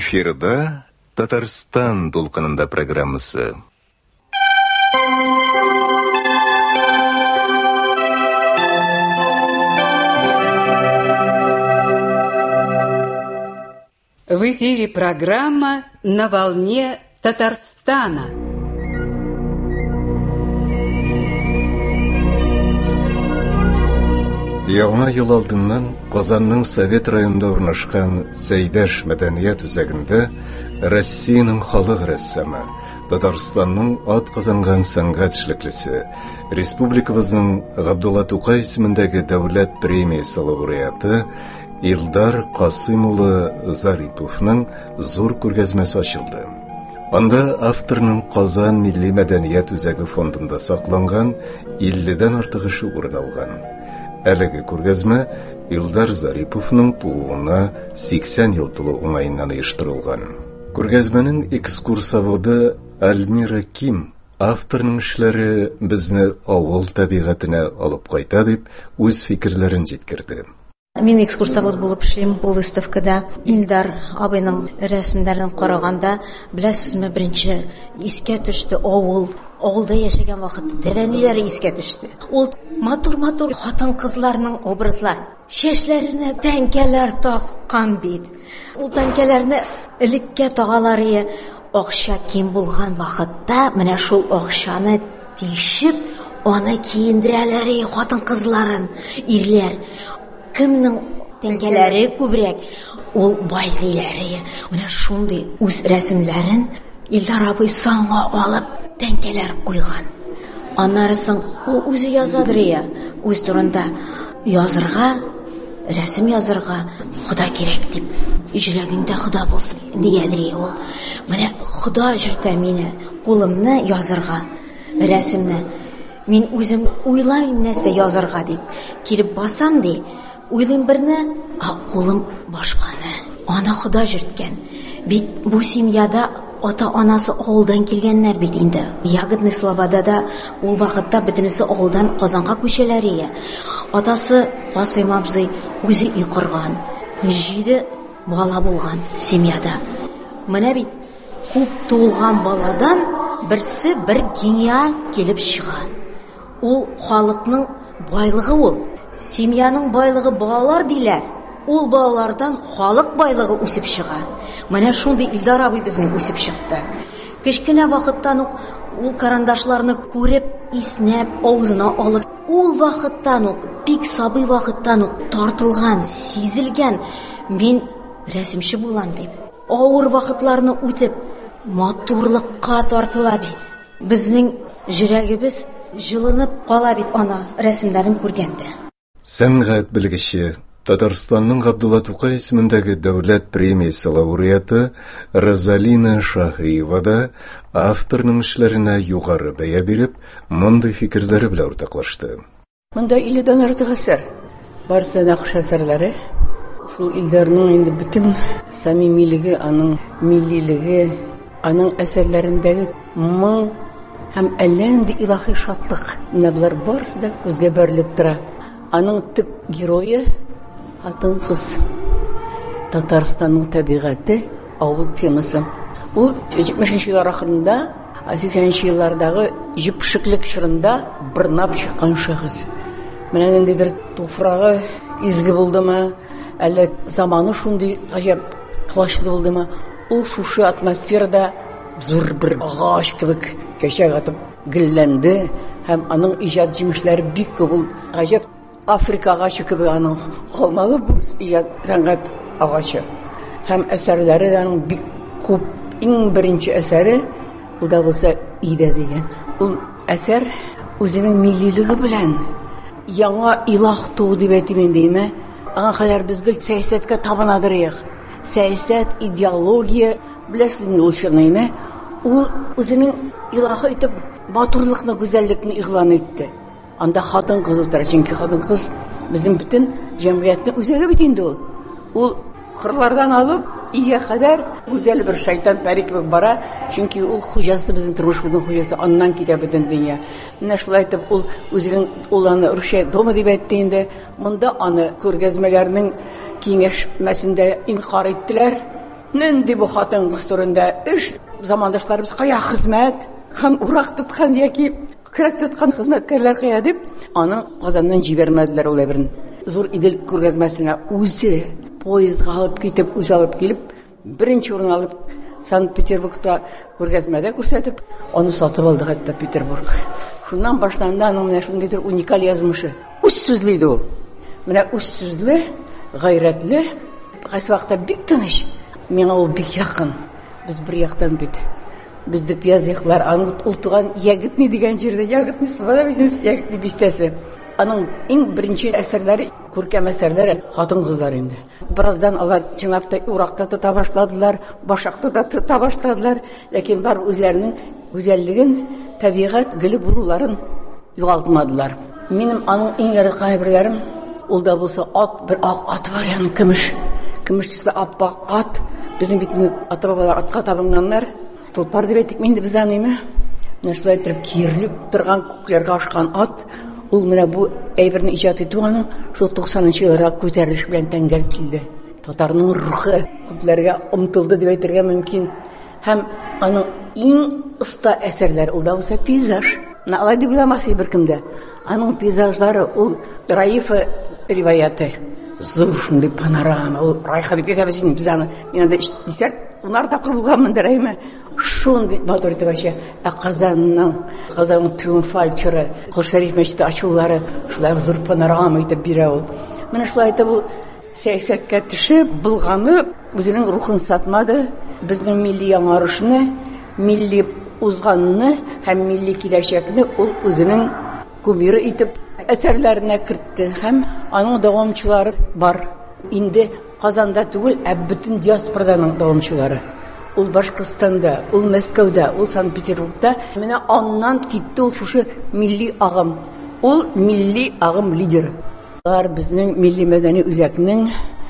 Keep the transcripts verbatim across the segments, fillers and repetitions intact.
Эфирда Татарстан толкынында программасы. В эфире программа «На волне Татарстана». Яңа ел алдыннан Казанның Совет районында урнашкан Сәйдәш мәдәният үзәгендә Россиянең халык рәссамы, Татарстанның атказанган сәнгать эшлеклесе, республикабызның Габдулла Тукай исемендәге дәүләт премиясе лауреаты Илдар Касыйм улы Зариповның зур күргәзмәсе ачылды. Анда авторның Казан милли мәдәният үзәге фондында сакланган илледән артык эше урын алган. Әлеге күргәзмә Илдар Зариповның тууына сиксән ел тулу уңаеннан оештырылган. Күргәзмәнең экскурсоводы Альмира Ким авторның эшләре безне авыл табигатына алып кайта дип үз фикерләрен җиткерде. Мин экскурсовод булып эшлим бу выставкада. Илдар абыйның рәсемнәрен караганда, беләсезме, беренче искә төште авыл. Авылда яшәгән вакытта дәвәниләре искә төште. Ул матур-матур хатын-кызларның образлары. Чәчләренә тәңкәләр таккан бит. Ул тәңкәләрне элеккә тагалары акча ким булган вакытта, менә шул акчаны тишеп, аны киендерәләр хатын-кызларын, ирләр. Кемнең тәңкәләре күбрәк, ул бай диләре. Менә шундый үз рәсемнәрен Илдар абый саңга алып тәңкәләр куйган. Аннарысын ул үзе язадыр я, үз турында язырга, рәсем язырга Хода кирәк дип, җөрәгендә Хода булсын дигәндер ул. Менә Хода җиртә мине, кулымны язырга, рәсемне. Мин үзем уйлайм нәрсә язырга дип, килеп басам ди, уйлыйм берне, а кулым башканы. Аны Хода җирткән. Бит бу семьяда ата-анасы авылдан килгәннәр бит инде. Ягодный Слободада ул вакытта бөтенесе авылдан Казанга күчәләр иде. Атасы Касыйм абзый үзе икырган. Җиде бала булган семьяда. Менә бит күп тулган баладан берсе бер гениаль килеп чыга. Ул халыкның байлыгы ул. Семьяның байлыгы балалар диләр. Ул балалардан халык байлыгы үсеп чыга. Менә шундый Илдар абый безнең үсеп чыкты. Кечкенә вакыттан ук ул карандашларны күреп, иснәп, авызына алып, ул вакыттан ук, бик сабый вакыттан ук тартылган, сизелгән, мин рәсемче булам дип. Авыр вакытларны үтеп, матурлыкка тартыла бит. Безнең җөрәгебез җылынып кала бит ана рәсемнәрен күргәндә. Сәнгать белгече, Татарстанның Габдулла Тукай исемендәге дәүләт премиясе лауреаты Розалина Шаһиева да авторның эшләренә югары бәя биреп, мондый фикерләре белән уртаклашты. Монда илледән артык әсәр. Барысы да хуш әсәрләре. Шул Илдарның инде бөтен самимилеге, аның миллилеге, аның әсәрләрендәге моң һәм әлләнди илаһи шатлык. Менә булар барысы да күзгә бәрелеп тора. Аның төп герое хатын-кыз. Татарстанның табигаты, авыл темасы. Ул җитмешенче еллар ахырында, сиксәненче еллардагы җипшиклек чорында бырнап чыккан шәхес. Менә ниндидер туфрагы изге булдымы, әллә заманы шундый гаҗәп клачлы булдымы, ул шушы атмосферада зур бер агач кебек кәчәк атып гелләнде һәм аның иҗат җимешләре бик күп. Ул гаҗәп Африка агачы кебек аның холмалы иҗат сәнгать агачы. Һәм әсәрләре аның бик күп. Иң беренче әсәре ул да булса Идә дигән. Ул әсәр үзенең миллилеге белән яңа илаһ туу дип әйтим димме. Аңа кадәр без гел сәясәткә табынадыр ик. Сәясәт, идеология беләсез ул чорныйны. Ул үзенең илаһы итеп матурлыкны, гүзәллекне игълан итте. Анда хатын-кыз утыра, чөнки хатын-кыз безнең бөтен җәмгыятьнең үзәге бит инде ул. Ул кырлардан алып, ия кадәр гүзәл бер шайтан пәри кебек бара, чөнки ул хуҗасы, безнең тормышыбызның хуҗасы, аннан китә бөтен дөнья. Менә шулай итеп ул үзенең уланы русча дома дип әйтте инде. Монда аны күргәзмәләрнең киңәшмәсендә инкар иттеләр. Нинди бу хатын-кыз турында эш замандашларыбыз кая хезмәт, һәм урак тоткан яки кирәк тоткан хезмәткәрләр кая дип, аны Казаннан җибәрмәделәр ул әберен. Зур Идел күргәзмәсенә үзе поездга алып китеп, үзе алып килеп, беренче урын алып Санкт-Петербургта күргәзмәдә күрсәтеп, аны сатып алды хәтта Петербург. Шуннан башланды аның менә шундый уникаль язмышы. Үз сүзле иде ул. Менә үз сүзле, гайрәтле, кайсы вакытта бик тыныч. Миңа ул бик якын. Без бер яктан бит. Без дип языклар, аны ул туган Ягытни дигән җирдә, Ягытни слобода безнең Ягытни бистәсе. Аның иң беренче әсәрләре, күркәм әсәрләре хатын-кызлар инде. Бераздан алар җинап та уракта тота башладылар, башакта да тота башладылар, ләкин бар үзләренең гүзәллеген, табигать гөле булуларын югалтмадылар. Минем аның иң яраткан әйберләрем ул да булса ат, бер ак ат бар, яны көмеш. Көмешчесе аппак ат. Безнең битне ата-бабалар атка табынганнар. Тулпар дип әйтик, минде без аныймы? Менә шулай итеп киерлек торган күкләргә ашкан ат. Ул менә бу әйберне иҗат итү аның шул туксанынчы елларга күтәрелеш белән тәңгәл килде. Татарның рухы күпләргә омтылды дип әйтергә мөмкин. Һәм аның иң оста әсәрләре ул да булса пейзаж. Менә алай дип уйламасын беркемдә. Аның пейзажлары ул Раифа риваяты. Зур шундый панорама. Ул Райха дип әйтәбез инде без аны. Инде дисәк, унар тапкыр булганмын дәрәйме? Шундый матур итеп ача. Ә Казанның, Казанның триумфаль чоры, Кол Шәриф мәчете ачулары, шулай зур панорама итеп бирә ул. Менә шулай итеп ул сәясәткә төшеп, булганы үзенең рухын сатмады, безнең милли яңарышны, милли узганны һәм милли киләчәкне ул үзенең кумиры итеп әсәрләренә кертте. Һәм аның дәвамчылары бар. Инде Казанда түгел, ә бөтен диаспораның дәвамчылары. Ул Башкортстанда, ул Мәскәүдә, ул Санкт-Петербургта. Менә аннан китте ул шушы милли агым. Ул милли агым лидеры. Алар безнең милли мәдәни үзәкнең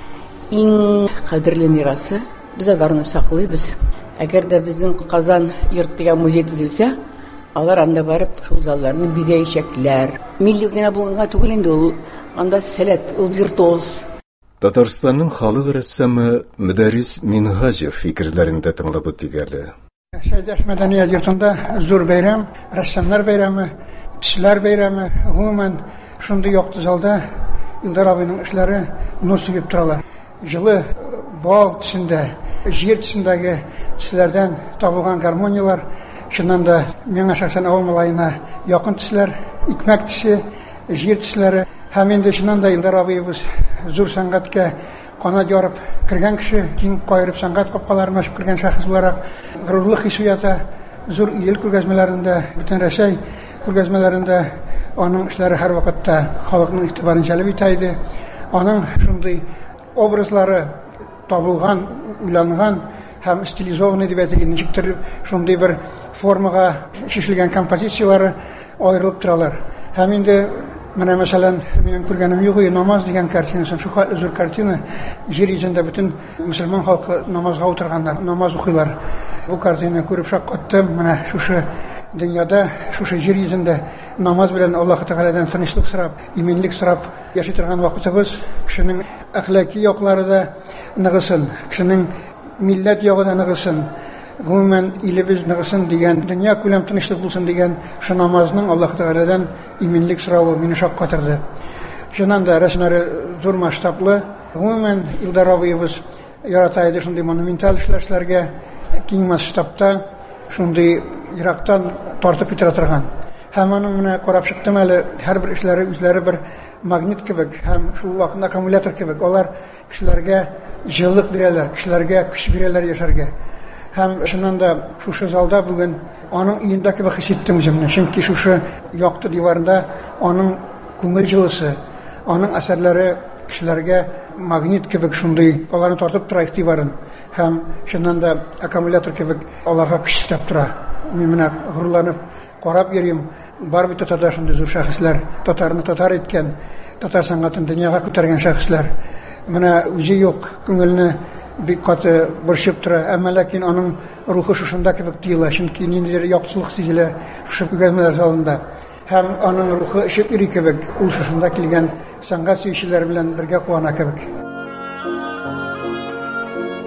иң кадерле мирасы. Без аларны саклыйбыз. Әгәр дә безнең Казан йорт дигән музей төзелсә, алар анда барып шул залларны бизәячәкләр. Милли генә булганга түгел инде ул, анда сәләт, ул виртуоз. Татарстанның халык рәссамы Мөдәррис Минһаҗев фикерләрендә тыңлап үтигәле. Шәйдәш мәдәният йортында зур бәйрәм, рәссамнар бәйрәме, кешеләр бәйрәме, гомумән шундый якты залда Илдар абыйның эшләре нур сибеп торалар. Җылы бал төсендә, җир төсендәге төсләрдән табылган гармониялар, шуннан да миңа шәхсән авыл малаена якын төсләр, икмәк төсе, җир төсләре. Һәм инде шуннан да Илдар абыйыбыз зур сәнгатькә канат ярып кергән кеше, киң кайрып сәнгать капкаларын ачып кергән шәхес буларак горурлык хисе ята. Зур ил күргәзмәләрендә, бөтен Россия күргәзмәләрендә аның эшләре һәр вакытта халыкның игътибарын җәлеп итә иде. Аның шундый образлары табылган, уйланган һәм стилизованный дип әйтелгән ничектер шундый бер формага шишелгән композициялары аерылып торалар. Һәм инде менә мәсәлән, минем күргәнем юк, намаз дигән картинасы, шу зур картина, җир йөзендә бөтен мөселман халкы намазга утырганнар, намаз укыйлар. Бу картинаны күреп шаккаттым. Менә шушы дөньяда, шушы җир йөзендә намаз белән Аллаһ Тәгаләдән тынычлык сорап, иминлек сорап яши торган вакытыбыз, кешенең әхлаки яклары да ныгысын, кешенең милләт ягы да ныгысын, гомумән илебез ныгысын дигән, дөнья күләм тынычлык булсын дигән шу намазның Аллаһ Тәгаләдән иминлек соравы мине шаккатырды. Шуннан да рәсемнәре зур масштаблы. Гомумән Илдар абыйыбыз ярата иде шундый монументаль эшләргә, киң масштабта, шундый ерактан тартып итә торган. Һәм аның менә карап чыктым әле, һәрбер эшләре үзләре бер магнит кебек һәм шул вакытта аккумулятор кебек. Алар кешеләргә җылылык бирәләр, кешеләргә көч бирәләр яшәргә. Һәм шуннан да шушы залда бүген аның өендә кебек хис иттем үземне. Чөнки шушы якты диварында аның күңел җылысы, аның әсәрләре кешеләргә магнит кебек шундый аларны тартып тора игътибарын. Һәм шуннан да аккумулятор кебек аларга көч өстәп тора. Мин менә горурланып карап йөрим. Бар бит татарда шундый зур шәхесләр, татарны татар иткән, татар сәнгатен дөньяга күтәргән шәхесләр. Менә үзе юк, күңелне бик каты борчып тора, әмма ләкин аның рухы шушында кебек тоела, чөнки ниндидер яктылык сизелә шушы күргәзмәләр залында. Һәм аның рухы ишеп йөри кебек, ул шушында килгән сәнгать сөючеләр белән бергә куана кебек.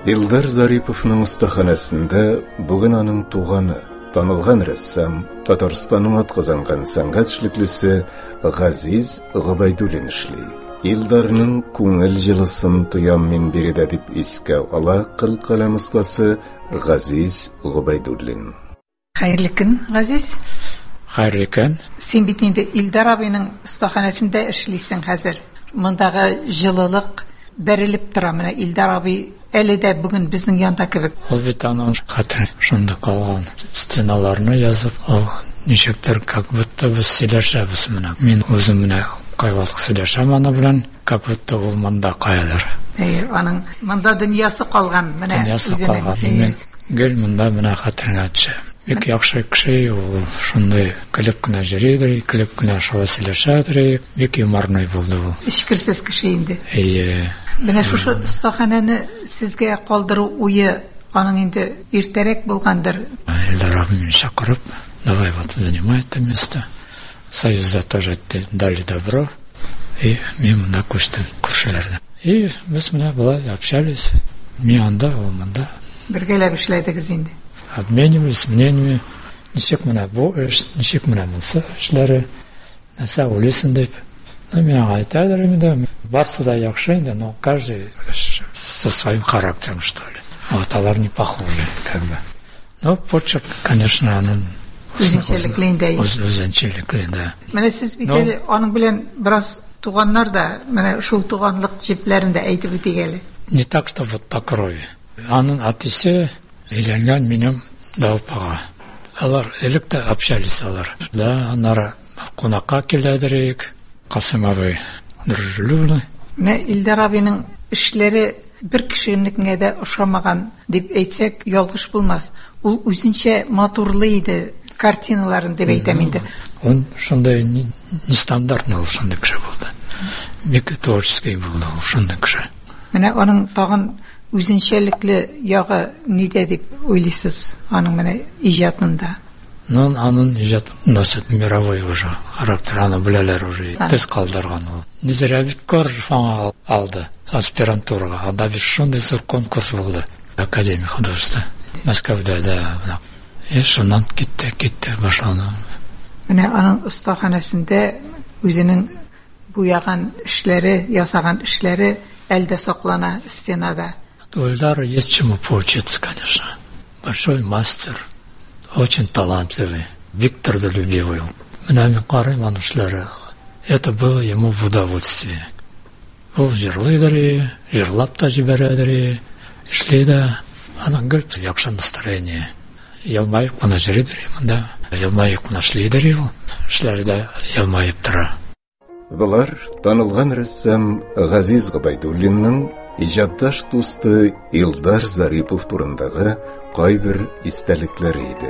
Илдар Зариповның остаханасында бүген аның туганы, танылган рәссам, Татарстанның атказанган сәнгать эшлеклесе Газиз Гобайдуллин эшли. Илдарның күңел җылысын тоям мин биредә дип искә ала кыл каләм остасы Газиз Гобайдуллин. Хәерле көн, Газиз. Хәерле көн. Син бит инде Илдар абыйның остаханасында эшлисең хәзер. Мондагы җылылык бәрелеп тора. Менә Илдар абый әле дә бүген безнең янда кебек. Ул бит аның хәтер шунда калган. Стеналарны язып алган. Ничектер, как будто без сөйләшәбез менә. Мин үзем менә кайвалык сөйләшәм аны белән, как будто ул монда каядыр. Әйе, аның монда дөньясы калган, менә үзенең. Гел монда менә хәтереңә төшә. Бик яхшы кеше, ул шундай көлеп кенә йөридер, көлеп кенә шулай сөйләшәдер, бик юморный булды ул. Эшкерсез кеше инде. Әйе. Менә шушы остахананы сезгә калдыру уе аның инде иртәрәк булгандыр. Илдар абыйны чакырып, давай вот занимай это место. Союзда тоже дали добро, и мимо на кусту кушали. И мы с ним была общались, ми анда, он анда. Бергәләп эшләдегез инде. Обменивались мнениями, ничек менә бу эш, ничек менә монсы эшләре, нәрсә уйлыйсың дип. Ну, миңа әйтәләр инде, барсы да яхшы инде, но каждый со своим характером, что ли. Вот алар не похожи, как бы. Ну, почерк, конечно, аның үзенчәлекле. Үзенчәлекле, да. Менә сез бит әле аның белән бераз туганнар да, менә шул туганлык җипләрендә әйтеп үтик әле. Не так, что вот по крови. Аның әтисе өйләнгән минем даупага. Алар элек тә общались алар. Да, аннары кунакка киләдер, Касым абый дружелюбный. Менә Илдар абыйның эшләре бер кешенеккә дә ошамаган дип әйтсәк, ялгыш булмас. Ул үзенчә матурлы иде. Картиналарын дип әйтәм инде. Он шундай нестандартный шундай кеше булды. Бик творческий булды шундай кеше. Менә аның тагын үзенчәлекле ягы нидә дип уйлыйсыз аның менә иҗатында? Ну, аның иҗат носит мировой уже характер, аны беләләр уже. Тез калдырган ул. Не зря бит Коржов аңа алды аспирантурага. Анда бит шундай зур конкурс булды. Академия художества. Мәскәүдә дә. И шуннан китте, китте, башланды. Менә аның остаханасында үзенең буяган эшләре, ясаган эшләре әлдә саклана стенада. У Ильдара есть чему поучиться, конечно. Большой мастер, очень талантливый, Виктор долюбивый. Менә мин карыйм аның эшләре. Это было ему в удовольствие. Ул җырлыйдыр, җырлап та җибәрәдер, эшли дә. Аның гел яхшы настроение. Елмайып кына җырыдыр монда. Елмайып кына эшлидер ул. Эшләре дә елмайып тора. Булар танылган рәссам Газиз Гобайдуллинның иҗатташ дусты Илдар Зарипов турындагы кайбер истәлекләре иде.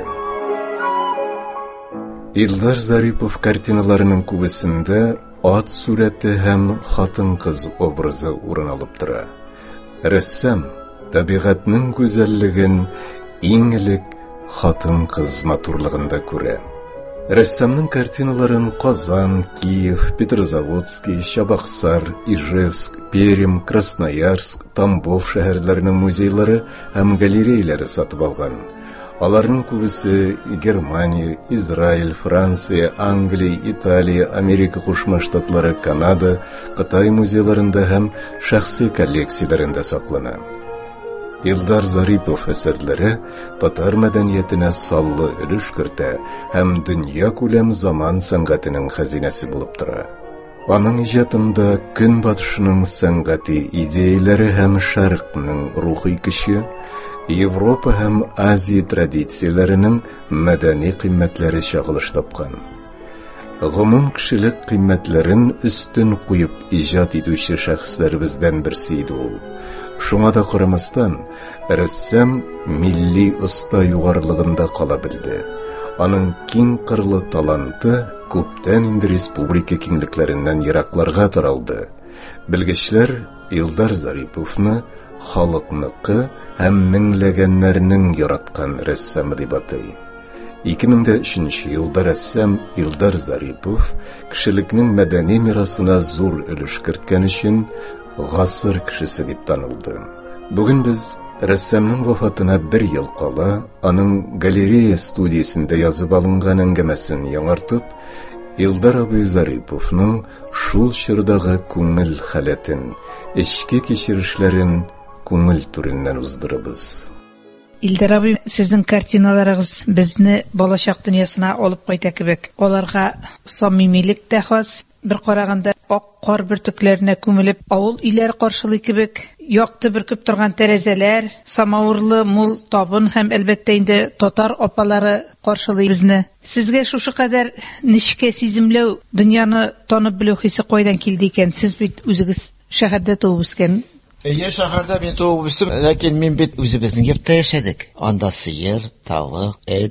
Илдар Зарипов картиналарының күбесендә ат сурәте һәм хатын-кыз образы урын алып тора. Рәссам табигатьнең гүзәллеген иң элек хатын-кыз матурлыгында күрә. Рәссамның картиналарын Казан, Киев, Петрозаводский, Чабаксар, Ижевск, Пермь, Красноярск, Тамбов шәһәрләренең музейлары һәм галереяләре сатып алган. Аларның күбесе Германия, Израиль, Франция, Англия, Италия, Америка Кушма Штатлары, Канада, Кытай музейларында һәм шәхси коллекцияләрендә саклана. Илдар Зарипов әсәрләре татар мәдәниятенә саллы өлеш кертә һәм дөнья күләм заман сәнгатенең хәзинәсе булып тора. Аның иҗатында көнбатышның сәнгати идеяләре һәм шәрыкның рухи көче, Европа һәм Азия традицияләренең мәдәни кыйммәтләре чагылыш тапкан. Гомум кешелек кыйммәтләрен өстен куеп иҗат итүче шәхесләребездән берсе иде ул. Шуңа да карамастан, рәссам милли оста югарлыгында кала белде. Аның киң кырлы таланты күптән инде республика киңлекләреннән еракларга таралды. Белгечләр Илдар Зариповны халыкныкы һәм меңләгәннәрнең яраткан рәссамы дип атай. ике мең өченче елда рәссам Илдар Зарипов кешелекнең мәдәни мирасына зур өлеш керткән өчен гасыр кешесе дип танылды. Бүген без Рәссамның вафатына бер ел кала, аның галерея студиясында язып алынган әңгәмәсен яңартып, Илдар абый Зариповның шул чордагы күңел халәтен, эчке кичерешләрен күңел түреннән уздырыбыз. Илдар абый, сезнең картиналарыгыз безне балачак дөньясына алып кайта кебек. Аларга самимилек тә хас, бер караганда ак кар бөртекләренә күмелеп, авыл өйләре каршылый кебек, якты бөркеп торган тәрәзәләр, самавырлы мул табын һәм әлбәттә инде татар апалары каршылый безне. Сезгә шушы кадәр нечкә сиземләү, дөньяны танып белү хисе кайдан килде икән? Сез бит үзегез шәһәрдә туып үскән. Әйе, шәһәрдә мин туып үстем, ләкин мин бит үзебезнең йортта яшәдек. Анда сыер, тавык, эт,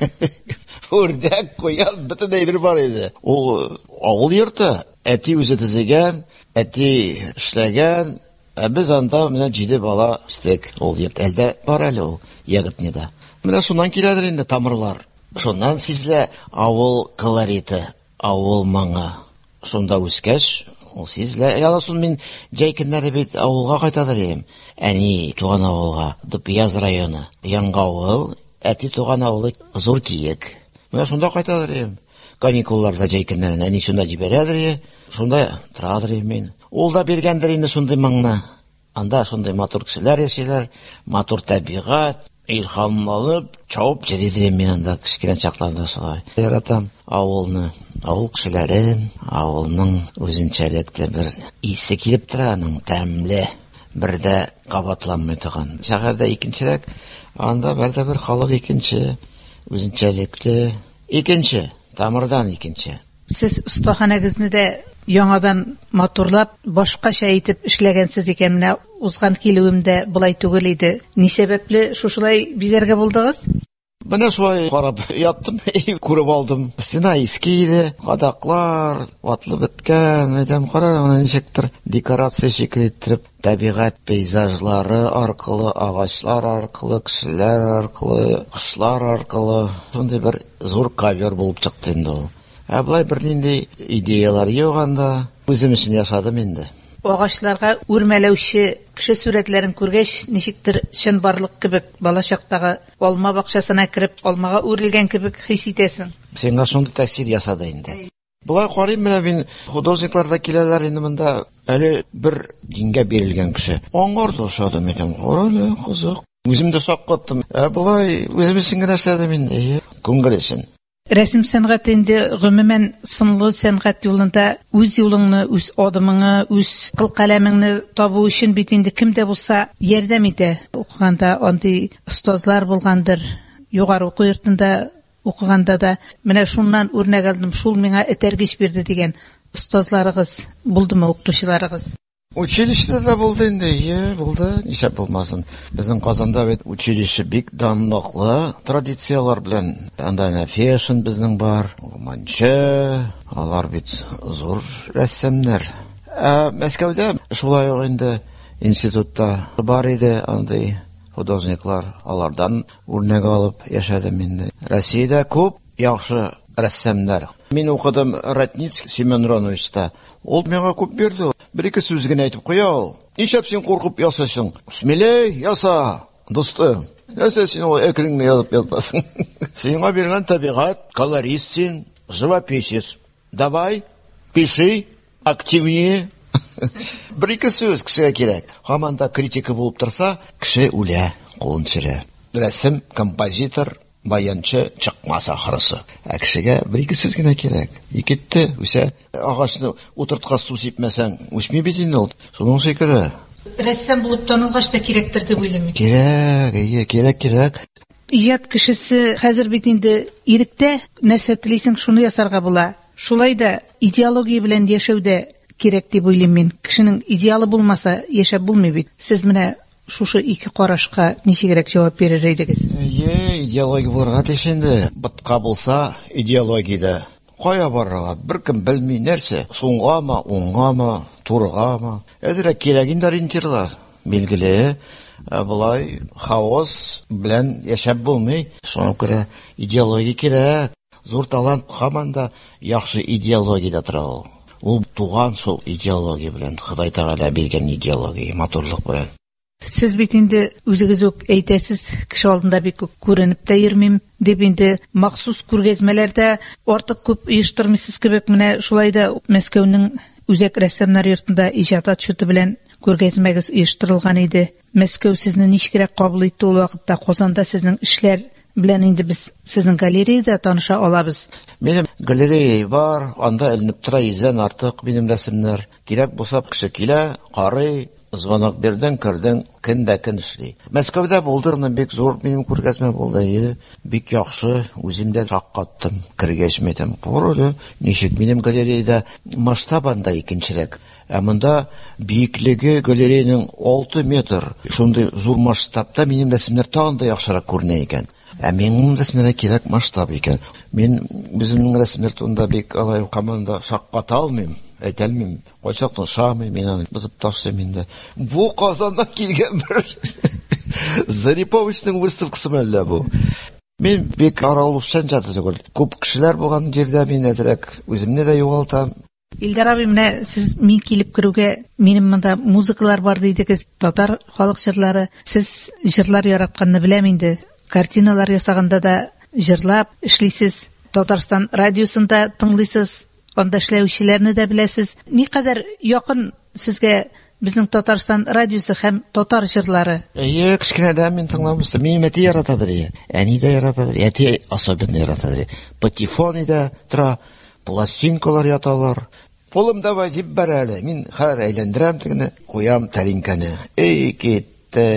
үрдәк, куян, бөтен әйбер бар иде. Ул авыл йорты, әти үзе төзегән, әти эшләгән, ә без анда менә җиде бала үстек. Ул йорт әлдә бар әле ул Яготнида. Менә шуннан киләдер инде тамырлар. Шуннан сизлә авыл колориты, авыл маңы. Шунда үскәч, ул сизлә. Яна сон мин җәй көннәре бит авылга кайтадыр идем. Әни туган авылга, Дупияз районы, Яңга авыл, әти туган авылы Зур Киек. Менә шунда кайтадыр идем. Каникулларда җәй көннәрен әни шунда җибәрәдер, шунда торадыр идем мин. Ул да биргәндер инде шундый маңны. Анда шундай матур кешеләр яшиләр, матур табигать, илһамланып, чауып җиридем мин анда кичкенә чакларда шулай. Яратам авылны, авыл кешеләрен, авылның үзенчәлекле бер исе килеп тора, аның тәмле, бер дә кабатланмый торган. Шәһәрдә икенчерәк, анда бәлдә бер халык икенче, үзенчәлекле, икенче, тамырдан икенче. Сез остаханагызны да яңадан матурлап, башкача итеп эшләгәнсез икән. Менә узган килүемдә булай түгел иде. Ни сәбәпле шушылай бизәргә булдыгыз? Менә шулай карап яттым, күреп алдым. Стена иске иде, кадаклар ватлы беткән, мәдәм кара, моны ничектер декорация шикелле итеп, табигать пейзажлары аркылы, агачлар аркылы, кешеләр аркылы, кошлар аркылы, шундый бер зур ковер булып чыкты инде ул. Ә булай бер нинди идеялар юк анда. Үзем өчен яшадым инде. Агачларга үрмәләүче кеше сурәтләрен күргәч, ничектер чынбарлык кебек, балачактагы алма бакчасына кереп, алмага үрелгән кебек хис итәсең. Сиңа шундый тәэсир ясады инде. Булай карыйм, менә мин художникларда киләләр инде монда, әле бер дингә бирелгән кеше. Аңгарды шадым итәм, карале, кызык. Үзем дә шаккаттым. Ә булай үзем өчен генә эшләдем инде, күңел өчен. Рәсем сәнгате инде гомумән сынлы сәнгать юлында үз юлыңны, үз адымыңны, үз кылкаләмеңне табу өчен бит инде кемдә булса ярдәм итә. Укыганда андый остазлар булгандыр, югары уку йортында укыганда да менә шуннан үрнәк алдым, шул миңа этәргеч бирде дигән остазларыгыз булдымы, укытучыларыгыз? Училищеда булды инде, е, булды, ничә булмасын. Безнең Казанда бит училище бик данлыклы традициялар белән. Анда фэшн безнең бар, Урманчы, алар бит зур рәссамнар. Ә Мәскәүдә шулай ук инде институтта бар иде андый художниклар, алардан үрнәк алып яшәдем инде. Россиядә күп яхшы рәссамнар. Мин укыдым Ратницкий Семен Роновичта. Ул миңа күп бирде. Бер-ике сүз генә әйтеп куя ул. Ничәп син куркып ясасың? Смелей яса, достым. Нәрсә син ул әкренне язып ятасың? Сиңа биргән табигать, колорист син, живописец. Давай, пиши, активнее. Бер-ике сүз кешегә кирәк. Һаманда критика булып торса, кеше үлә, кулын сөрә. Рәсем, композитор, баянчы чыкмаса ахрысы. Ә кешегә бер-ике сүз генә кирәк. Икетте үсә, агачны утырткан су сипмәсәң, үсми бит инде ул. Шуның шикелле. Рәссам булып танылгач та кирәктер дип уйлыйм. Кирәк, әйе, кирәк, кирәк. Иҗат кешесе хәзер бит инде иректә нәрсә телисең, шуны ясарга була. Шулай да идеология белән яшәүдә кирәк дип уйлыйм мин. Кешенең идеалы булмаса, яшәп булмый бит. Сез менә шушы ике карашка ничегрәк җавап бирер идегез? Әйе, идеология булырга тиеш инде. Бутка булса, идеологиядә кая барырга беркем белми нәрсә. Суңгамы, уңгамы, тургамы? Әзрәк кирәк инде ориентирлар. Билгеле, булай хаос белән яшәп булмый. Шуңа күрә идеология кирәк. Зур талант һаманда яхшы идеологиядә тора ул. Ул туган шул идеология белән, Ходай Тәгалә биргән идеология, матурлык белән. Сез бит инде үзегез үк әйтәсез, кеше алдында бик күп күренеп тә йөрмим дип инде махсус күргәзмәләрдә артык күп оештырмыйсыз кебек, менә шулай да Мәскәүнең үзәк рәссамнар йортында иҗат отчеты белән күргәзмәгез оештырылган иде. Мәскәү сезне ничегрәк кабул итте ул вакытта? Казанда сезнең эшләр белән инде без сезнең галереяда таныша алабыз. Минем галерея бар, анда эленеп тора йөздән артык минем рәсемнәр. Кирәк булса кеше килә, карый, звонок бердән кердән, көн дә көн эшли. Мәскәүдә булдырны бик зур минем күргәзмә булды. Бик яхшы, үзем дә шаккаттым, кергәч мәйтәм. Корылы, ничек минем галереяда масштабында икенчерәк. Ә монда биеклеге галереяның алты метр. Шундый зур масштабта минем рәсемнәр тагын да яхшырак күренә икән. Ә минем рәсемнәргә кирәк масштаб икән. Мин безнең рәсемнәр турында бик алай команда шакката алмыйм. Әйтәлмим, кайчакны шамый, мин аны бызып ташлыйм инде. Бу Казандан килгән бер Зариповичның выставкасы мәллә бу. Мин бик аралашчан жаты түгел. Күп кешеләр булган җирдә мин әзрәк үземне дә югалтам. Илдар абый, менә сез мин килеп керүгә, минем монда музыкалар бар дидегез, татар халык җырлары. Сез җырлар яратканны беләм инде. Картиналар ясаганда да җырлап эшлисез. Татарстан радиосында тыңлыйсыз. Анда эшләүчеләрне дә беләсез. Никадәр якын сезгә безнең Татарстан радиосы һәм татар җырлары? Әйе, кичкенәдән мин тыңламыйсым. Мин әти яратадыр. Әни дә яратадыр. Әти особенно яратадыр. Патефон иде тора, пластинкалар яталар. Полым давай дип бәрәле. Мин һәр әйләндерәм тегене, куям тәлинкәне. Эй, китте.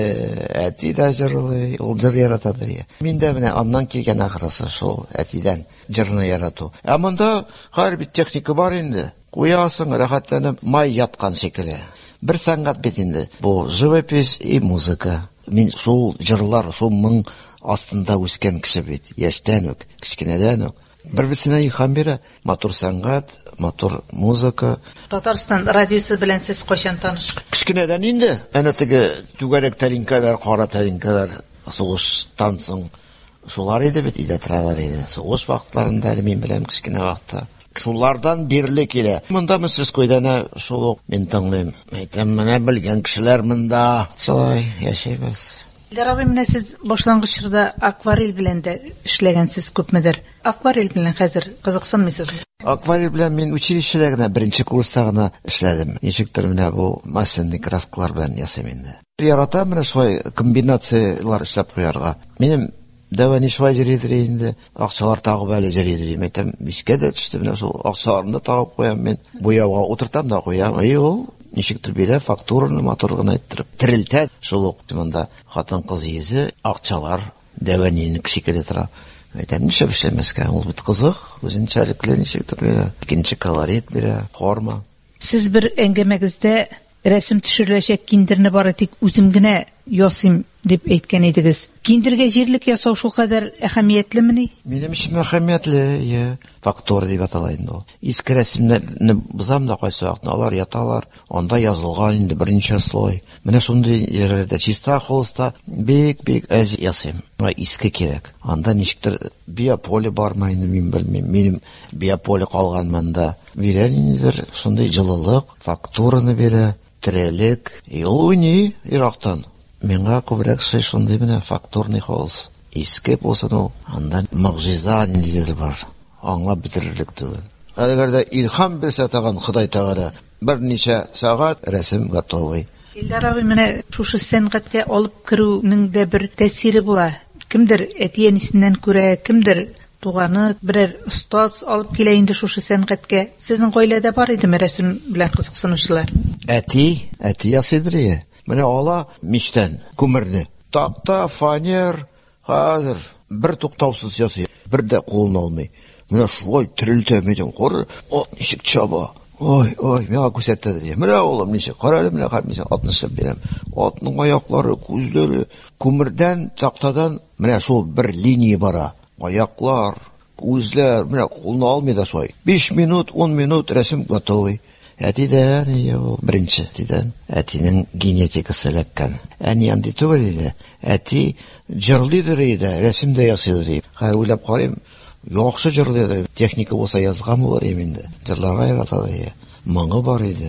Әти дә җырлый, ул җыр яратадыр. Мин дә менә аннан килгән ахрысы шул әтидән җырны ярату. Ә монда һәр бит техника бар инде. Куясың, рәхәтләнеп, май яткан шикелле. Бер сәнгать бит инде. Бу живопись и музыка. Мин шул җырлар, шул моң астында үскән кеше бит. Яшьтән үк, кичкенәдән үк. Бер-берсенә илһам бирә. Матур сәнгать, матур музыка. Татарстан радиосы белән сез кайчан таныш? Кичкенәдән инде. Әнә теге түгәрәк тәлинкәләр, кара тәлинкәләр, сугыштан соң шулар иде бит, иде торалар иде. Сугыш вакытларында әле мин беләм кичкенә вакытта. Шулардан бирле килә. Монда сез койдана шул мин тыңлыйм. Әйтәм, менә белгән кешеләр монда. Шулай яшәйбез. Илдар абый, менә сез башлангыч чорда акварель белән дә эшләгәнсез күпмедер. Акварель белән хәзер кызыксынмыйсызмы? Акварель белән мин училищеда гына беренче курста гына эшләдем. Ничектер менә бу масляный краскалар белән ясыйм инде. Яратам менә шулай комбинациялар эшләп куярга. Минем дәвани шулай җырыйдыр инде. Акчалар тагып әле җырыйдыр. Мәйтәм, мискә дә төште менә шул акчаларны тагып куям мин. Буяуга утыртам да куям. Ай ул ничектер бирә, фактураны матур гына иттереп терелтә. Шул ук монда хатын-кыз йөзе, акчалар дәванинең шикелле тора. Әйтәм, нишләп эшләмәскә? Ул бит кызык, үзенчәлекле ничектер бирә. Икенче колорит бирә, форма. Сез бер әңгәмәгездә рәсем төшереләчәк киндерне бары тик үзем генә ясыйм дип әйткән идегез. Киндергә җирлек ясау шул кадәр әһәмиятлеме? Минем өчен әһәмиятле, фактура дип атала инде ул. Иске рәсемнәрне бызам да кайсы вакытны алар яталар, анда язылган инде беренче слой. Менә шундый җирләрдә чиста холста бик-бик әз ясыйм. Иске кирәк. Анда ничектер биополе бармы инде, мин белмим. Минем биополе калган монда. Бирә инде шундый җылылык, фактураны бирә, терелек. Ул уйный ирактан. Миңа күбрәк шей шундый менә фактурный холст. Иске булсын ул, анда мөгъҗиза ниндидер бар. Аңлап бетерерлек түгел. Әгәр дә илһам бирсә тагын Ходай Тәгалә, берничә сәгать рәсем готовый. Илдар абый, менә шушы сәнгатькә алып керүнең дә бер тәэсире була. Кемдер әти-әнисеннән күрә, кемдер туганы, берәр остаз алып килә инде шушы сәнгатькә. Сезнең гаиләдә бар идеме рәсем белән кызыксынучылар? Әти, әти ясыйдыр. Менә ала мичтән күмерне. Такта, фанер, хәзер бер туктаусыз ясый. Бер дә кулын алмый. Менә шулай терелтә мәйтәм, кор, ат ничек чаба. Ой, ой, миңа күрсәтте. Менә улым ничек, карале менә хәмисә атнышып бирәм. Атның аяклары, күзләре күмердән, тактадан менә шул бер линия бара. Аяклар, күзләр, менә кулны алмый да шулай. биш минут, он минут рәсем готовый. Әтидән, ел, беренче әтидән. Әтинең генетикасы эләккән. Әни андый түгел иде. Әти җырлыйдыр иде, рәсемдә ясыйдыр. Хәзер уйлап карыйм, яхшы җырлыйдыр. Техника булса язган булыр инде. Җырларга яраталар иде. Моңы бар иде.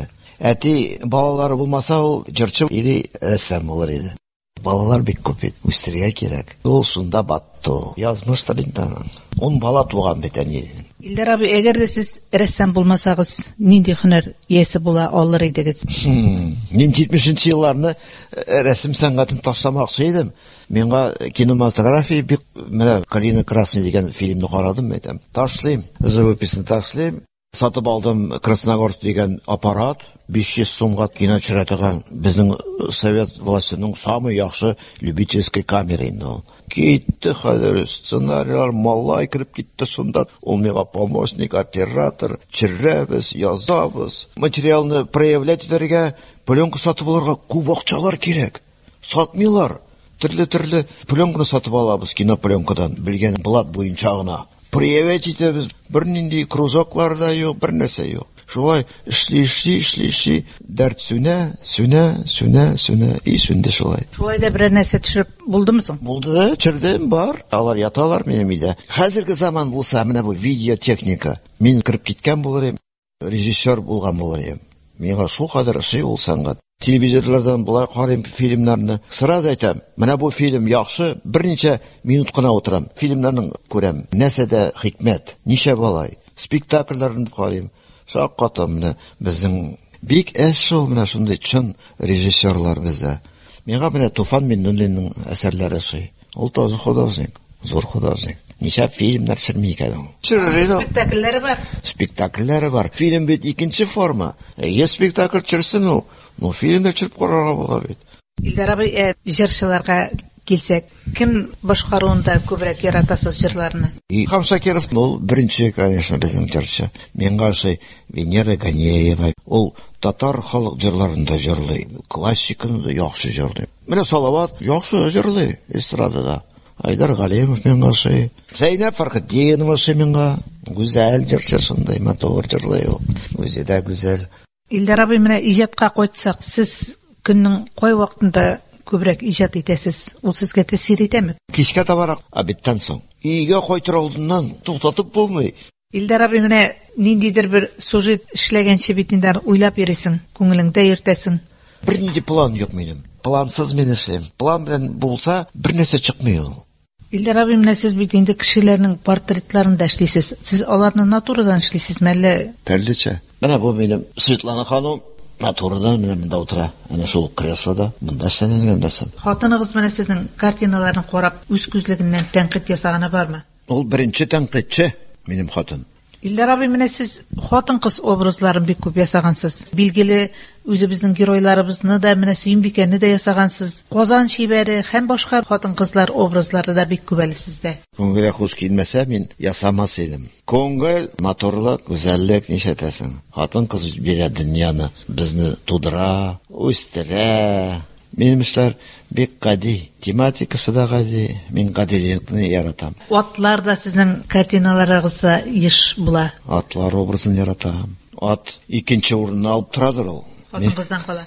Әти балалары булмаса, ул җырчы или рәссам булыр иде. Балалар бик күп ит, үстергә кирәк. Ул шунда батты. Язмыш та бит аның. Он бала туган бит әни. Илдар абый, әгәр дә сез рәссам булмасагыз, нинди һөнәр иясе була алыр идегез? Мин җитмешенче елларны рәсем сәнгатен ташламакчы идем. Миңа кинематография бик, менә Калина Красный дигән фильмны карадым әйтәм. Ташлыйм, живописны ташлыйм. Сатып алдым Красногорск дигән аппарат, биш йөз сумга кино төшерәтегән безнең совет властының самый яхшы любительский камера инде ул. Китте хәзер сценарийлар малай кирип китте шунда. Ул миңа помощник, оператор, чирәбез, язабыз. Материалны проявлять итәргә, пленка сатып алырга күп акчалар кирәк. Сатмыйлар. Төрле-төрле пленканы сатып алабыз кинопленкадан, белгән блат буенча гына. Проявлять итәбез. Бер нинди кружоклар да юк, бер нәрсә юк. Шулай эшли, эшли, эшли, эшли, дәрт сүнә, сүнә, сүнә, сүнә, и сүнде шулай. Шулай да бер нәрсә төшереп булдымы соң? Булды, төшердем, бар. Алар яталар минем өйдә. Хәзерге заман булса, менә бу видеотехника. Мин кирип киткән булыр идем, режиссер булган булыр идем. Миңа шул кадәр ошый ул сәнгать. Телевизорлардан булай карыйм фильмнарны. Сразу әйтәм, менә бу фильм яхшы, берничә минут кына утырам. Фильмнарны күрәм. Нәрсәдә хикмәт, ничә балай. Спектакльләрне карыйм. Шаккатым менә безнең бик әз шул менә шундый чын режиссерлар бездә. Миңа менә Туфан Миннуллинның әсәрләре шуй. Ул таза художник, зур художник. Ничә фильмнар төшерми икән ул. Спектакльләре бар. Спектакльләре бар. Фильм бит икенче форма. Е спектакль төшерсен ул. Ну, фильмда төшереп карарга була бит. Илдар абый, җырчыларга килсәк, кем башкаруында күбрәк яратасыз җырларны? Илһам Шакиров, ул беренче, конечно, безнең җырчы. Миңа шуй Венера Ганеева, ул татар халык җырларында җырлый, классиканы да яхшы җырлый. Менә Салават яхшы җырлый эстрадада. Айдар Галимов миңа шуй. Зәйнәп Фәрхетдинова шуй миңа. Гүзәл җырчы шундай, матур җырлый ул. Үзе дә гүзәл. Илдар абый, менә иҗатка кайтсак, сез көннең кай вакытында күбрәк иҗат итәсез? Ул сезгә тәэсир итәме? Кичкә табарак, обедтан соң. Өйгә кайтыр алдыннан туктатып булмый. Илдар абый, менә ниндидер бер сюжет эшләгәнче бит инде уйлап йөрисең, күңелеңдә йөртәсең. Бер нинди план юк минем. Плансыз мин эшләйм. План белән булса, бер нәрсә чыкмый ул. Илдар абый, менә сез бит инде кешеләрнең портретларын да эшлисез. Сез аларны натурадан эшлисезме әллә? Төрлечә. Менә бу минем Светлана ханым натурадан менә монда утыра. Әнә шул креслода монда эшләнгән рәсем. Хатыныгыз менә сезнең картиналарын карап, үз күзлегеннән тәнкыйть ясаганы бармы? Ул беренче тәнкыйтьче минем хатын. Илдар абый, менә сез хатын-кыз образларын бик күп ясагансыз. Билгеле, үзебезнең геройларыбызны да, менә Сөембикәне дә ясагансыз. Казан шибәре һәм башка хатын-кызлар образлары да бик күп әле сездә. Күңелгә хуш килмәсә, мин ясамас идем. Күңел, матурлык, гүзәллек нишәтәсең. Хатын-кыз бирә дөньяны, безне тудыра, үстерә. Минем эшләр бик гади, тематикасы да гади. Мин гадилекне яратам. Атлар да сезнең картиналарыгызда еш була. Атлар образын яратам. Ат икенче урынны алып торадыр ул. Хатын-кыздан кала.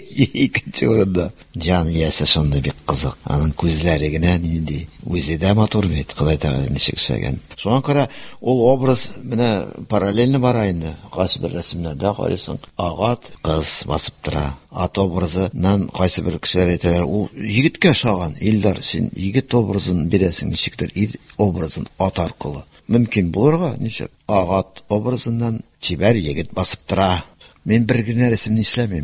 Икенче урында. Җан иясе шундый бик кызык. Аның күзләре генә нинди, үзе дә матур бит, Кыдай та ничек эшләгән. Шуңа күрә ул образ менә параллельно бара инде. Кайсы бер рәсемнәрдә карыйсың, агат кыз басып тора. Ат образынан кайсы бер кешеләр әйтәләр, ул егеткә шаган. Илдар, син егет образын бирәсең ничектер, ир образын ат аркылы. Мөмкин булырга, ничек? Агат образыннан чибәр егет басып тора. Мен бер генә рәсемне эшләмим.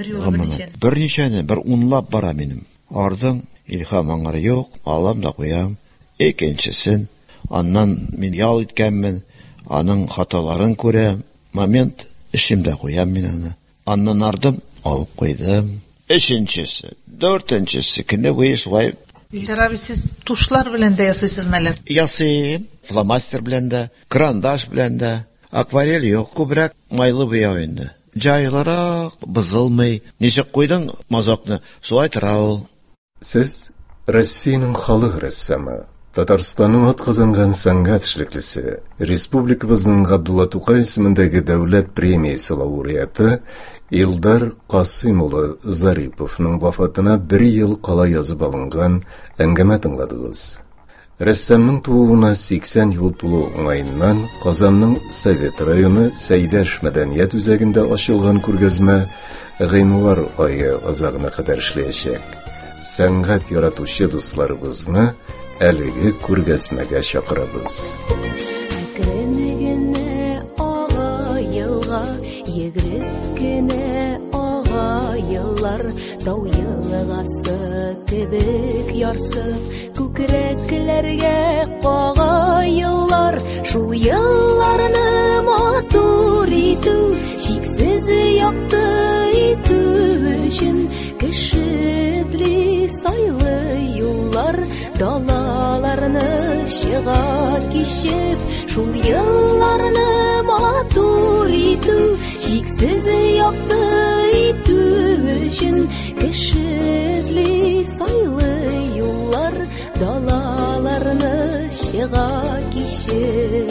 Бер ничәне, бер унлап бара минем. Ардың илһам аңгары юк, алам да куям. Икенчесен, аннан мин ял иткәнмен, аның хаталарын күрәм. Момент эшемдә куям мин аны. Аннан ардым, алып куйдым. Өченчесе, дүртенчесе көне буе шулай. Илдар абый, сез тушлар белән дә ясыйсызмы әле? Ясыйм, фломастер белән дә, карандаш белән дә. Акварель юк, күбрәк майлы буяу инде. Җайларак, бызылмый. Ничек куйдың мазакны? Шулай тора ул. Сез Россиянең халык рәссамы, Татарстанның атказанган сәнгать эшлеклесе, республикабызның Габдулла Тукай исемендәге дәүләт премиясе лауреаты Илдар Касыйм улы Зариповның вафатына бер ел кала язып алынган әңгәмә тыңладыгыз. Рәссамның тууына сиксән ел тулу уңайыннан Казанның Совет районы Сәйдәш мәдәният үзәгендә ачылган күргәзмә Гыйнвар айы азагына кадәр эшләячәк. Сәнгать яратучы дусларыбызны әлеге күргәзмәгә чакырабыз. Әкрен-генә ага елга, йөгереп кенә ага еллар, тау елгасы кебек ярсып, күкрәкләргә кага еллар, шул елларны матур итү, чиксез якты итү өчен кеше эзли сайлы юллар, далаларны чыга кичеп, шул елларны матур итү, чиксез якты итү өчен кеше эзли сайлы юллар, далаларны чыга кичеп.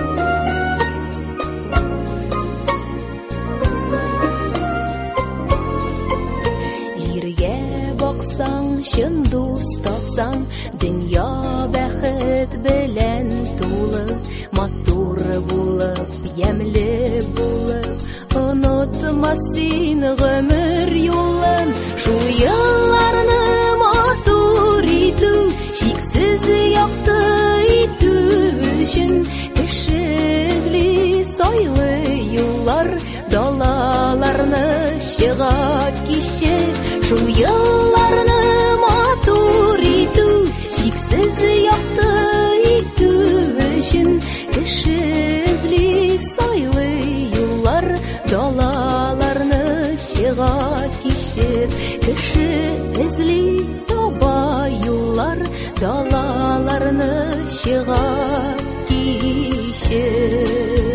Җиргә баксаң, чын дус тапсаң, дөнья бәхет белән тулы, матур булып, ямьле булып, онытма син гомер юлын, шул елларны матур итү, чиксез якты итү өчен кеше эзли сайлы юллар, далаларны чыга кичеп, шул елларны матур итү, чиксез якты итү өчен кеше эзли сайлы юллар, далаларны чыга кичеп, кеше эзли таба юллар, далаларны чыга кичеп.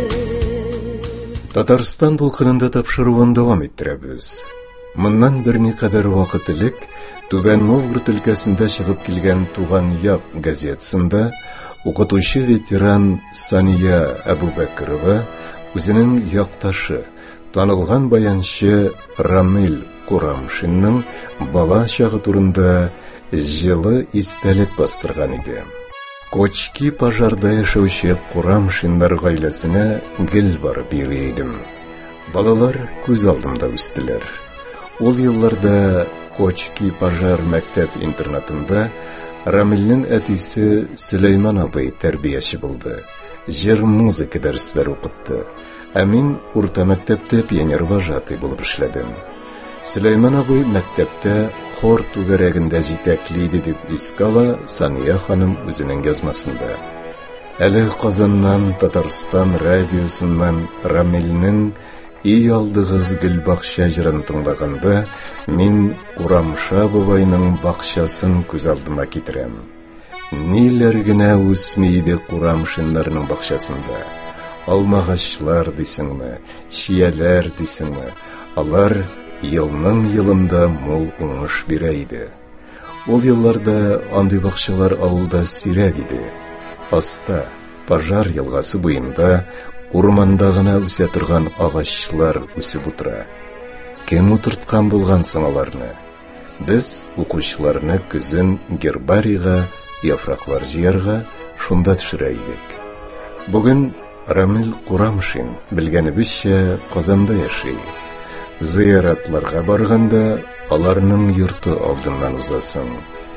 Татарстан дулкынында тапшыруын давам иттерәбез. Моннан бер никадәр вакыт элек Түбән Новгород өлкәсендә чыгып килгән Туган як газетасында укытучы ветеран Сания Әбүбәкерова үзенең якташы, танылган баянчы Рамил Курамшинның бала чагы турында җылы истәлек бастырган иде. Кочки пожарда яшәүче Курамшиннар гаиләсенә гел барып йөри идем. Балалар күз алдымда үстеләр. Ул елларда Кочки пожар мәктәп-интернатында Рамилнең әтисе Сөләйман абый тәрбияче булды. Җыр музыка дәресләре укытты. Ә мин урта мәктәптә пионер-вожатый булып эшләдем. Сөләйман абый мәктәптә хор түгәрәгендә җитәкли иде дип искала Сания ханым үзенең язмасында. Әле Казаннан, Татарстан радиосыннан Рамилнең «И алдыгыз гөл бакча» җырын тыңлаганда, мин Курамша бабайның бакчасын күз алдыма китерәм. Ниләр генә үсми иде Курамшиннарның бакчасында. Алмагачлар дисеңме, чияләр дисеңме, алар елның елында мул уңыш бирә иде. Ул елларда андый бакчалар авылда сирәк иде. Аста, Пожар елгасы буенда, урманда гына үсә торган агачлар үсеп утыра. Кем утырткан булган соң аларны? Без укучыларны көзен гербарийга, яфраклар җыярга шунда төшерә идек. Бүген Рамил Курамшин белгәнебезчә Казанда яши. Зыяратларга барганда аларның йорты алдыннан узасың.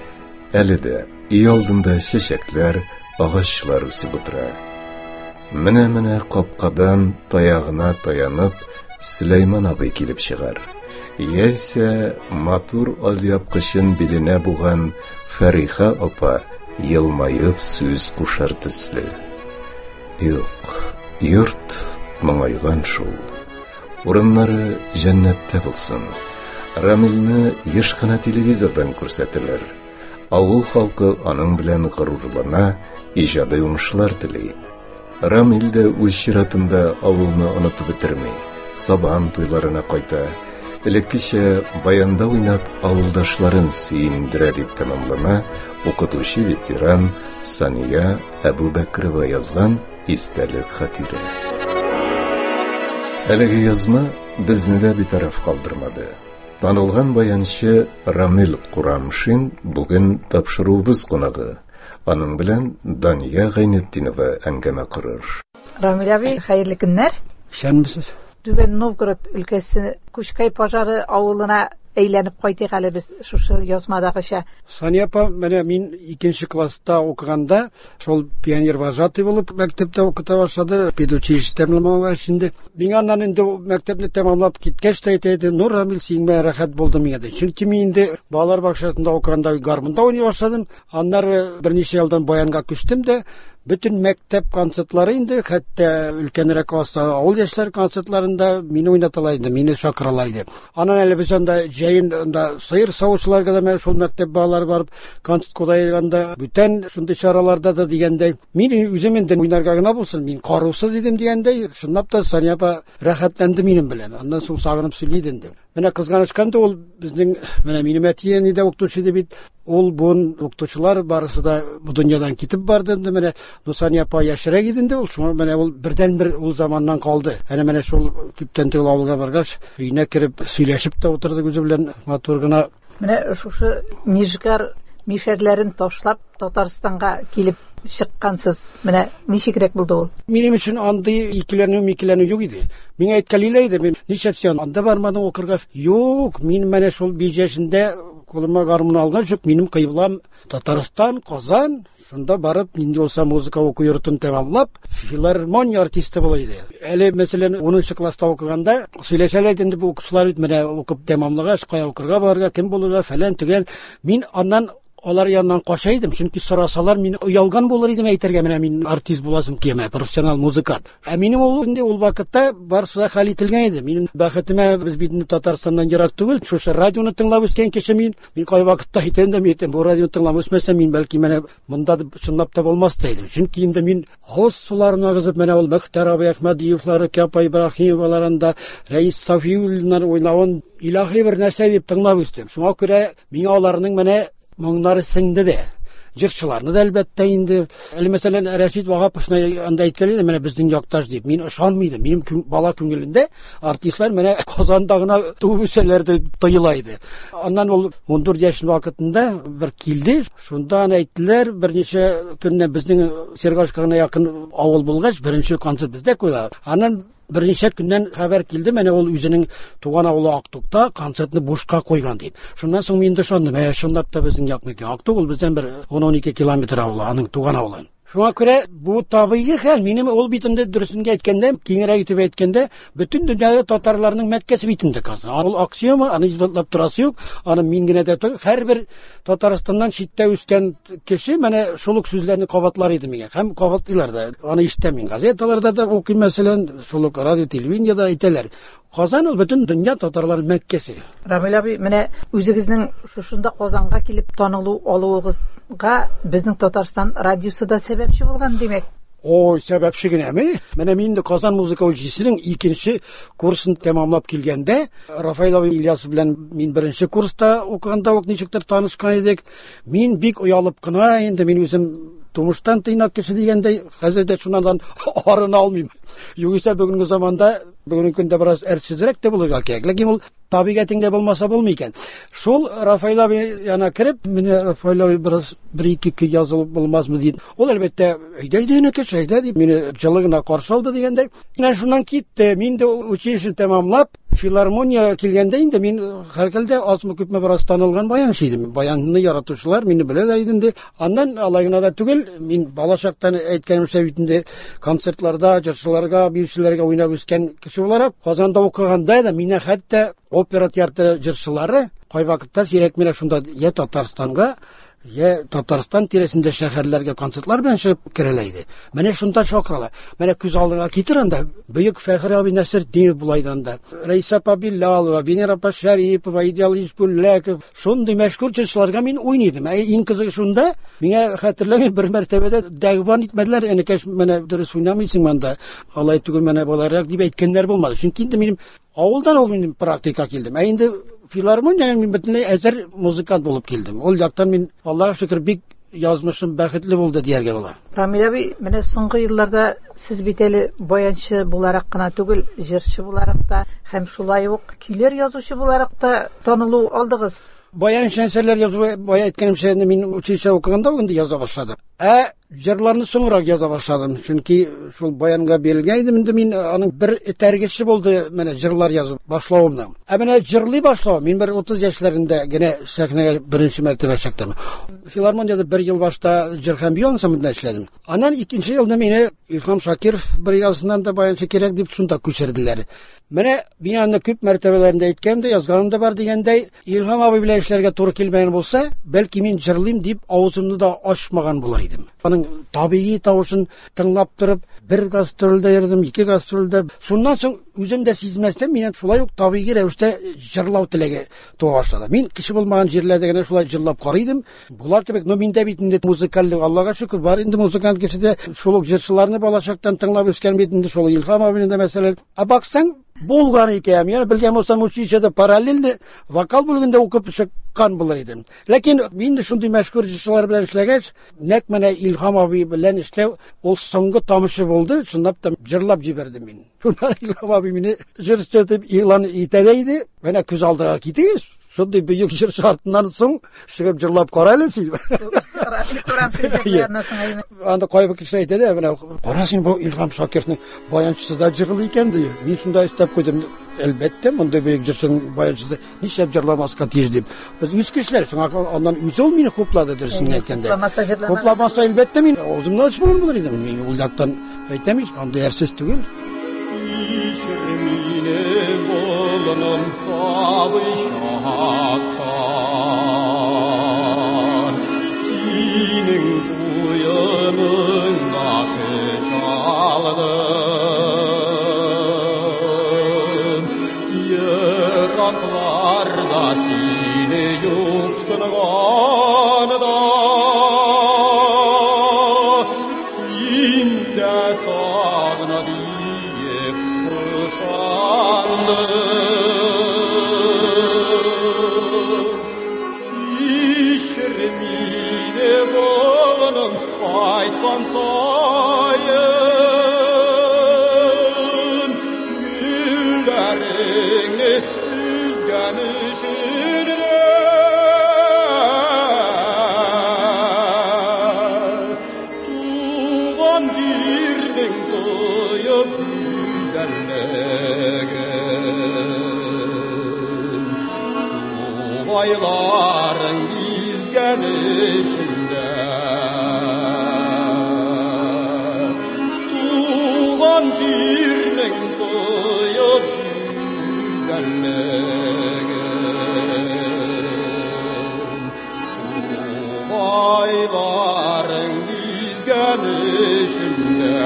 Әле дә өй алдында чәчәкләр, агачлар үсеп утыра. Менә-менә капкадан таягына таянып Сөләйман абый килеп чыгар. Яисә матур алъяпкычын биленә буган Фәриха апа елмаеп сүз кушар төсле. Юк, йорт моңайган шул. Урыннары җәннәттә булсын. Рамилне еш кына телевизордан күрсәтәләр. Авыл халкы аның белән горурлана, иҗади уңышлар тели. Рамил дә үз чиратында авылны онытып бетерми. Сабан туйларына кайта. Элеккечә баянда уйнап авылдашларын сөендерә дип тәмамлана укытучы ветеран Сания Әбүбәкерова язган истәлек хатире. Әлеге язма безне дә битараф калдырмады. Танылган баянчы Рамил Курамшин бүген тапшыруыбыз кунагы. Аның белән Дания Гайнетдинова әңгәмә корыр. Рамил abi, хәерле көннәр. Шәнмесез? Түбән Новгород өлкәсе Күчкәй пожары авылына әйләнеп кайтыйк әле без шушы язмадагыча. Сания апа, менә мин икенче класста укыганда, шул пионер вожатый булып мәктәптә укыта башлады, педучилище тәмамлагач инде. Миңа аннан инде мәктәпне тәмамлап киткәч тә әйтә, "Ну, Рамил, сиңмә рәхәт булды миңа" ди. Чөнки мин инде балалар бакчасында укыганда гармунда уйный башладым. Аннары берничә елдан баянга күчтем дә, bütün мәктәп концертлары инде, хәтта өлкәнрәк класста авыл яшьләр концертларында мине уйнаталар иде, мине чакыралар иде. Аннан әле без анда җәен анда сыер савучыларга да менә шул мәктәп балалары барып концерт кудайганда, бүтән шундый чараларда да дигәндәй, мин үзем инде уйнарга гына булсын, мин карусыз идем дигәндәй, шунлап та Сания апа рәхәтләнде минем белән. Аннан соң сагынып сөйләде инде. Менә кызганычканда ул безнең менә минем әтием иде укытучы иде бит. Ул бун укытучылар барысы да бу дөньядан китеп барды инде. Менә Сания апа яшәрәк иде инде, ул шуңа менә ул бердән бер ул заманнан калды. Әнә менә шул күптән түгел авылга баргач, өенә кереп сөйләшеп тә утырдык үзе белән матур гына. Менә шушы Нижгар мишәрләрен ташлап Татарстанга килеп чыккансыз. Менә ничегрәк булды ул? Минем өчен андый икеләнү, микеләнү юк иде. Миңа әйткәлиләр иде, мин нишләп син анда бармадың укырга? Юк, мин менә шул биҗәшендә колыма гармун алган җук, минем кыйблам Татарстан, Казан. Шунда барып, инде булса музыка уку йортын тәмамлап, филармония артисты була иде. Әле мәсәлән унынчы класста укыганда сөйләшәләр инде бу укучылар менә укып тәмамлагач, кая укырга барырга, кем булырга фәлән төгән. Мин аннан алар янынан кача идем, чөнки сорасалар, мин уялган булыр идем әйтергә, менә мин артист буласым килә, профессионал музыкант. Ә минем ул инде ул вакытта барысы да хәл ителгән иде. Минем бәхетемә без бит Татарстаннан ерак түгел, шушы радионы тыңлап үскән кеше мин. Мин кай вакытта әйтәм дә, әйтәм, бу радионы тыңлап үсмәсәм, мин бәлки менә монда чынлап та булмас та идем. Чөнки инде мин авыз суларына гызып, менә ул Мөхтәр абый Әхмәдиевләр, Капа Ибраһимовларында, Рәис Сафиуллиннар уйнавын илаһи бер нәрсә дип тыңлап үстем. Шуңа күрә миңа аларның менә моңнары сеңде дә. Җырчыларны да әлбәттә инде. Әле мәсәлән Рәшит Вагаповны анда әйткән иде, менә безнең якташ дип. Мин ышанмыйдым. Минем бала күңелендә артистлар менә Казанда гына туып үсәләр дип тоела иде. Аннан ул он дүрт яшьлек вакытында бер килде. Шунда әйттеләр, берничә көннән безнең Сергашка гына якын авыл булгач, беренче концерт бездә куйла. Аннан берничә көннән хәбәр килде, менә ул үзенең туган авылы Актукта концертны бушка куйган дип. Шуннан соң мин дә шундый, ә шундап та безнең якныкы Актук, ул бездән бер он он ике километр авылы, аның туган авылы. Шуңа күрә бу табигый хәл. Минем ул битендә дөресенә әйткәндә, киңрәк итеп әйткәндә, бөтен дөньяда татарларның Мәккәсе битендә казан. Ул аксиома, аны исбатлап торасы юк. Аны мин генә дә түгел, һәрбер Татарстаннан читтә үскән кеше менә шул ук сүзләрне кабатлар иде миңа. Һәм кабатлыйлар да. Аны ишетәм мин. Газеталарда да укыйм, мәсәлән, шул ук радио, телевидениедә әйтәләр. Казан ул бөтен дөнья татарларының Мәккәсе. Рамил abi, менә үзегезнең шушында Казанга килеп танылу алуыгызга безнең Татарстан радиосы да сәбәпче булган димәк. О, сәбәпче генәме? Менә мин дә Казан музыка училищесенең икенче курсын тәмамлап килгәндә, Рафаил Ильясов белән мин беренче курста укыганда ук ничектер танышкан идек. Мин бик уялып кына инде, мин үзем тумыштан тыйнак кеше дигәндәй, хәзер дә шуннан арына алмыйм. Югыйсә бүгенге заманда, бүгенге көндә бераз әрсезрәк тә булырга кирәк. Ләкин ул табигатеңдә булмаса булмый икән. Шул Рафаил абый яна кереп, мине Рафаил абый бераз бер-ике көй язылып булмасмы дип. Ул әлбәттә әйдә инде кеше, әйдә дип мине җылыгына каршы алды дигәндәй. Менә шуннан китте. Мин дә училище тәмамлап, филармония килгәндә инде мин һәркелдә азмы күпме бераз танылган баянчы идем. Баянны яратучылар мине беләләр иде. Аннан алай гына да түгел, мин балачактан әйткәнемчә бит инде концертларда җырчыларга, биючеләргә уйнап үскән кеше буларак, Казанда укыганда да мине хәтта опера театры җырчылары кай вакытта сирәк менә шунда я Татарстанга, я Татарстан тирәсендә шәһәрләргә концертлар белән чыгып керәләр иде. Менә шунда чакыралар. Менә күз алдыңа китер анда бөек Фәхри абый Насретдинов булайды анда. Рәйса Пабиллалова, Венера Пашарипова, Идеал Ишбуллаков, шундый мәшһүр җырчыларга мин уйныйдым. Ә иң кызыгы шунда, миңа хәтерләмим, бер мәртәбәдә дәгъван итмәделәр, энекәш менә дөрес уйнамыйсың монда. Алай түгел менә буларак дип әйткәннәр булмады. Чөнки инде минем авылдан ул минем практика килдем. Ә инде филармония мин бөтенләй әзер музыкант булып килдем. Ул яктан мин, Аллаһка шөкер, бик язмышым бәхетле булды дияргә була. Рамил abi, менә соңгы елларда сез бит әле баянчы буларак кына түгел, җырчы буларак та һәм шулай ук көйләр язучы буларак та танылу алдыгыз. баян шәнсәрләр язу бая әйткәнемчә мин училище укыганда инде яза башладым. Ә җырларны соңрак яза башладым. Чөнки шул баянга бирелгән идем инде мин аның бер этәргече булды менә җырлар язу башлавымның. Ә менә җырлый башлау мин бер утыз яшьләрендә генә сәхнәгә беренче мәртәбә чыктым. Филармониядә бер ел башта җыр һәм бию ансамблендә эшләдем. Аннан икенче елда мине Илһам Шакиров бригадасыннан да баянчы кирәк дип шунда күчерделәр. Менә мин аны күп мәртәбәләрендә әйткәм дә, язганым да бар дигәндәй, Илһам абый белән эшләргә туры килмәгән булса, бәлки мин җырлыйм дип авызымны да ачмаган булыр идем. Аның табигый тавышын тыңлап торып, бер гастрольдә йөрдем, ике гастрольдә. Шуннан соң үзем дә сизмәстән миннән шулай ук табигый рәвештә җырлау теләге туа башлады. Мин кеше булмаган җирләрдә генә шулай җырлап карыйдым. Булар кебек, но миндә бит инде музыкаллык, Аллага шөкер, бар инде музыкант кешедә шул ук җырчыларны балачактан тыңлап үскән бит инде шул Илһам абыйның да мәсәлән. Ә баксаң, булган икән. Яны белгән булсам училищеда параллельно вокал бүлегендә укып чыккан булыр идем. Ләкин инде шундый мәшһүр җырчылар белән эшләгәч, нәкъ менә Илһам абый белән эшләү ул соңгы тамышы булды. Шундап та җырлап җибәрдем мин. Шунда Илһам абый мине җырчы дип игълан итә иде. Менә күз алдыга китегез. Шундый бөек җырчы артыннан соң чыгып җырлап карале син. Анда кайбы кеше әйтә дә, менә кара син бу Илһам Шакировның баянчысы да җырлый икән ди. Мин шунда истәп куйдым. Әлбәттә, монда бөек җырчының баянчысы нишләп җырламаска тиеш дип. Без үз кешеләр, шуңа аннан үзе ул мине хуплады дөресен әйткәндә. Хупламаса әлбәттә мин үземне ачмаган булыр идем. Мин ул яктан әйтәм, анда ярсыз түгел. Ayların gizgen içinde tuğan cirnin koyup güzelliğin ayların gizgen içinde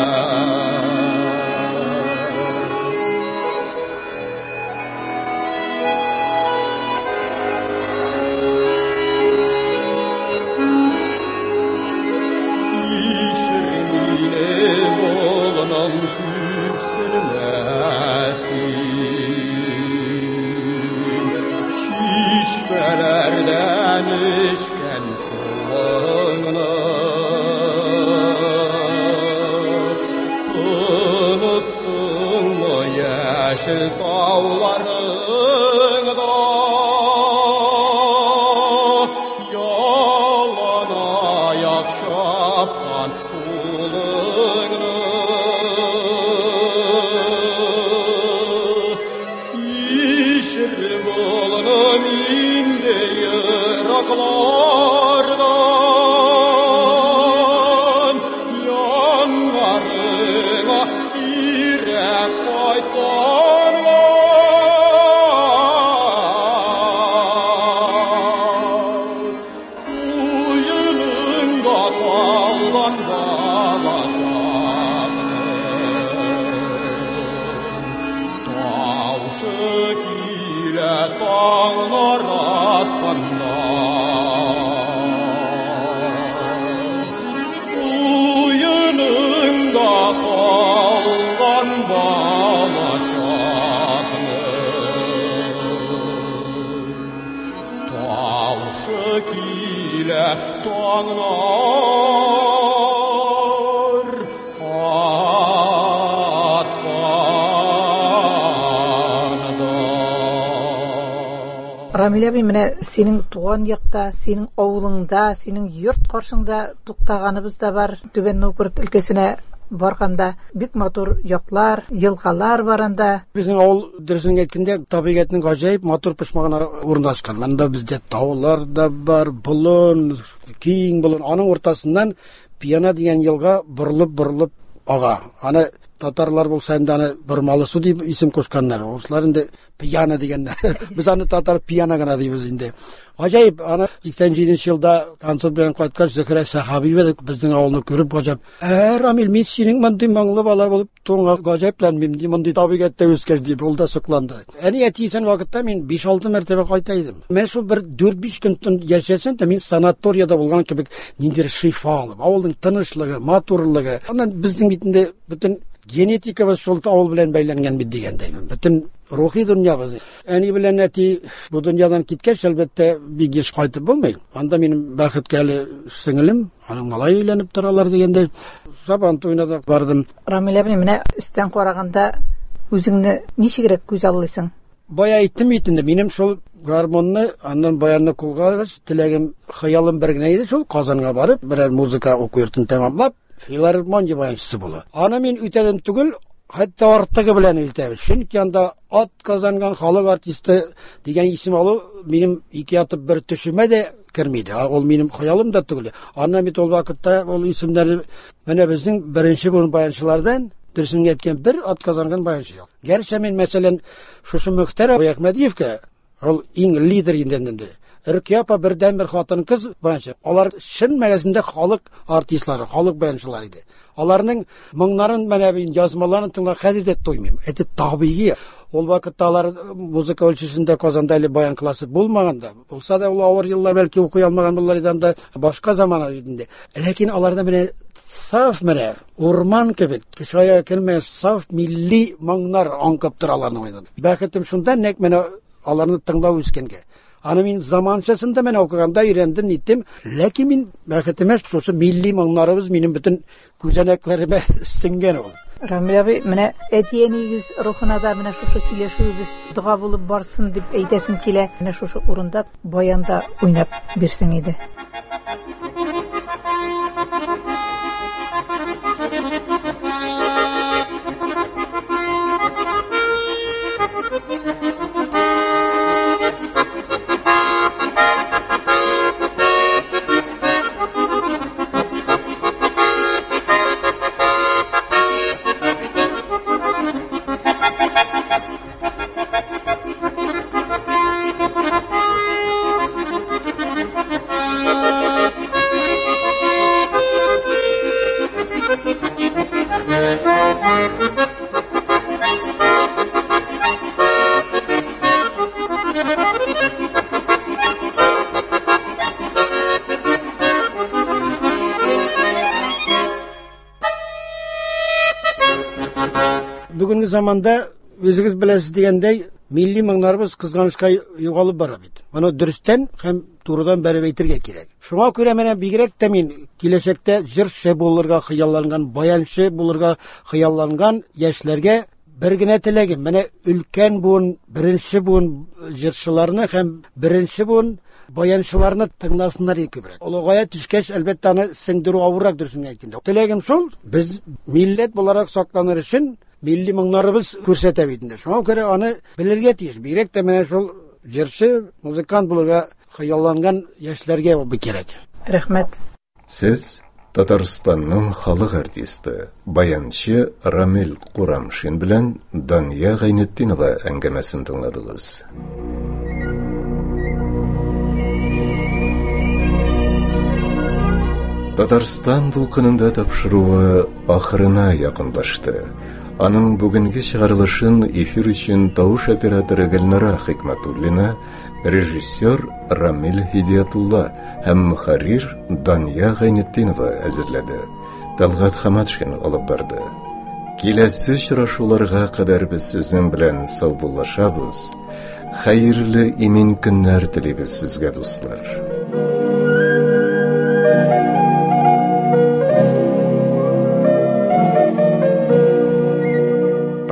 çişmelerden içken soğanı unuttun mu yeşil dağlarında yalan ayak şapkan kulunu Şişir bulunum indi yıraklardan yanlarına yürek koytanlar Рамил abi, менә синең туган якта, синең авылыңда, синең йорт каршыңда туктаганыбыз да бар. Түбән Новгород өлкәсенә барганда бик матур яклар, елгалар барында. Безнең авыл дөресен әйткәндә табигатьнең гаҗәеп матур пышмагына урнашкан. Монда бездә таулар да бар, болын, киң болын. Аның ортасыннан Пияна дигән елга борылып-борылып ага. Аны татарлар булса инде аны Бормалы су дип исем кушканнар. Улар инде Пияна дигәннәр. Без аны татар Пияна гына дибез инде. Гаҗәеп, аны сиксән җиденче елда концерт белән кайткач Зөһрә Сахабиева безнең авылны күреп гаҗәп, "Ә, Рамил, мин синең мондый моңлы бала булып туңга гаҗәпләнмим, ди, мондый табигатьтә үскәч" дип ул да сокланды. Әни әтисен вакытта мин биш алты мәртәбә кайта идем. Мен шул бер дүрт биш көн яшәсәм дә мин санаториядә булган кебек ниндидер шифа алып, авылның тынычлыгы, матурлыгы. Аннан безнең битендә бөтен генетикабыз шул авыл белән бәйләнгән бит дигәндәй. Бөтен рухи дөньябыз. Әни белән әти бу дөньядан киткәч, әлбәттә, бик еш кайтып булмый. Анда минем бәхеткә әле сеңелем, аның малай өйләнеп торалар дигәндәй. Сабан туена да бардым. Рамил abi, менә өстән караганда үзеңне ничегрәк күз аллыйсың? Бая әйттем итендә, минем шул гармонны, аннан баянны кулга алгач, теләгем, хыялым бер генә иде, шул Казанга барып, берәр музыка уку йортын тәмамлап, филармония баянчысы була. Аны мин үтәдем түгел, хәтта артыгы белән үтәбез. Чөнки анда ат казанган халык артисты дигән исем алу минем ике ятып бер төшемә дә кермиде. Ул минем хыялым да түгел. Аннан бит ул вакытта ул исемнәрне менә безнең беренче буын баянчылардан дөресен әйткән бер ат казанган баянчы юк. Гәрчә мин мәсәлән шушы Мөхтәр Әхмәдиевкә ул иң лидер инде. Рөкъяпа бердән бер хатын кыз баянчы. Алар шын мәгънәсендә халык артистлары, халык баянчылары иде. Аларның моңнарын менә мин язмаларын тыңлап хәзер дә туймыйм. Әйтә табигый. Ул вакытта алар музыка өлчәсендә Казанда әле баян классы булмаганда, булса да ул авыр еллар бәлки укый алмаган булар иде анда башка замана иденде. Ләкин аларда менә саф менә урман кебек, кешая келмәс саф милли моңнар аңкып тораларны уйнады. Бәхетем шунда нәк менә аларны тыңлау үскәнгә. Аны мин заманчасында мен укыганда өйрәндем, ниттем. Ләкин мин бәхетемә шушы милли моңнарыбыз минем бөтен күзәнәкләремә сиңгән ул. Рамил abi, менә әти әнигез рухына да менә шушы сөйләшүебез дуга булып барсын дип әйтәсем килә. Менә шушы урында баянда уйнап бирсең иде. Бүгенге заманда өзегез беләсез дигәндәй милли моңнарыбыз кызганычка югалып бара бит. Моны дөрестән һәм турыдан бәреп әйтергә кирәк. Шуңа күрә менә бигрәк тә мин киләчәктә җырчы булырга хыялланган, баянчы булырга хыялланган яшьләргә бер генә теләгем. Менә өлкән буын, беренче буын җырчыларны һәм беренче буын баянчыларны тыңласыннар икебрәк. Ул гая төшкәч, әлбәттә аны сеңдерү авыррак дөресен әйткәндә. Теләгем шул, без милләт буларак сакланыр өчен милли моңнарыбыз күрсәтә бит инде. Шуңа күрә аны белергә тиеш. Бигрәк тә менә шул җырчы, музыкант булырга хыялланган яшьләргә бу кирәк. Рәхмәт. Сез Татарстанның халык артисты, баянчы Рамил Курамшин белән Дания Гайнетдинова әңгәмәсен тыңладыгыз. Татарстан дулкынында тапшыруы ахырына якынлашты. Аның бүгенге чыгарылышын эфир өчен тавыш операторы Гөлнара Хикмәтуллина, режиссер Рамил Хидиятулла һәм мөхәррир Дания Гайнетдинова әзерләде. Талгат Хаматшин алып барды. Киләсе очрашуларга кадәр без сезнең белән саубуллашабыз. Хәерле имин көннәр телибез сезгә, дуслар.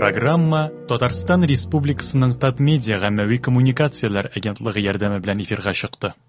Программа Татарстан Республикасының Татмедиа гаммәви коммуникацияләр агентлыгы ярдәме белән эфирга чыкты.